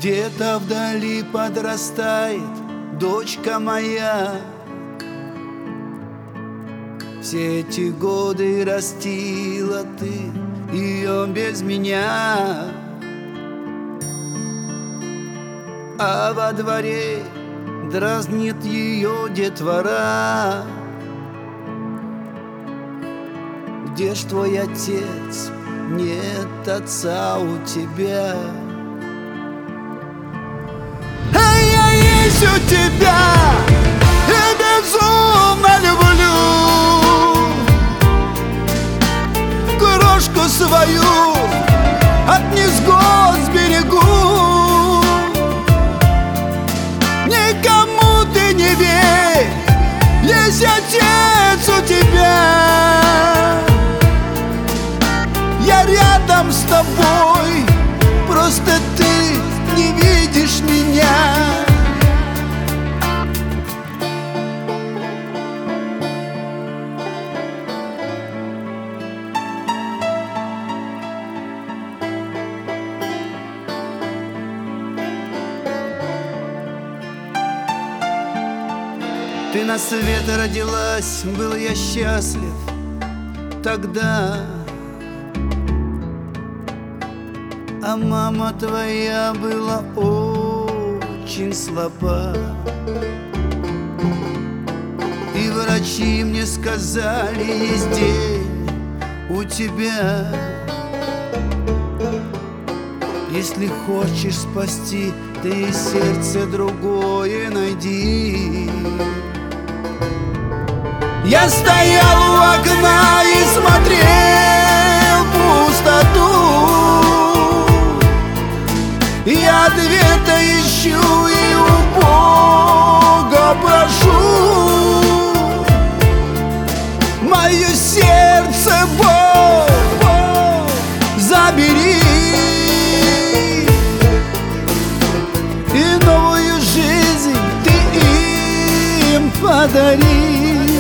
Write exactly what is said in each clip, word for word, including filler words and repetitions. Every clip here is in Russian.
Где-то вдали подрастает дочка моя. Все эти годы растила ты ее без меня, а во дворе дразнит ее детвора. Где ж твой отец? Нет отца у тебя. А я есть у тебя и безумно люблю крошку свою от невзгод сберегу. Никому ты не верь, есть отец у тебя. Я рядом с тобой, просто ты не видишь меня. Ты на свет родилась, был я счастлив тогда, а мама твоя была очень слаба. И врачи мне сказали, есть день у тебя. Если хочешь спасти, ты сердце другое найди. Я стоял у окна и смотрел в пустоту. Я ответа ищу и у Бога прошу. Мое сердце, Бог, забери и новую жизнь ты им подари.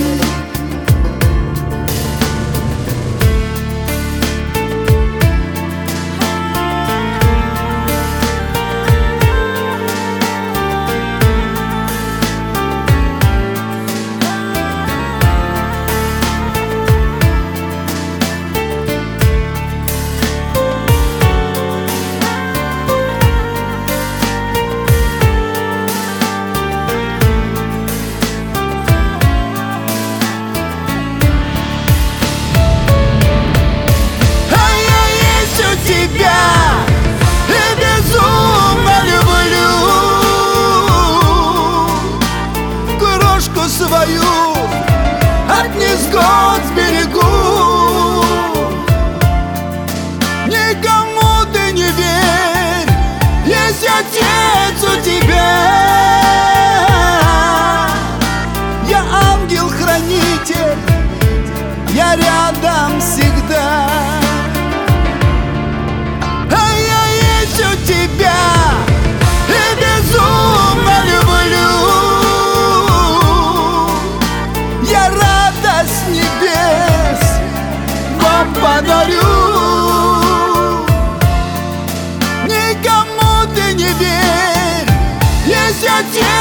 Свою от невзгод сберегу. Никому ты не верь, есть отец у тебя. Я ангел-хранитель, я рядом всегда. А я есть у тебя и безумно люблю. Я радость небес вам подарю. Никому ты не верь, есть отец.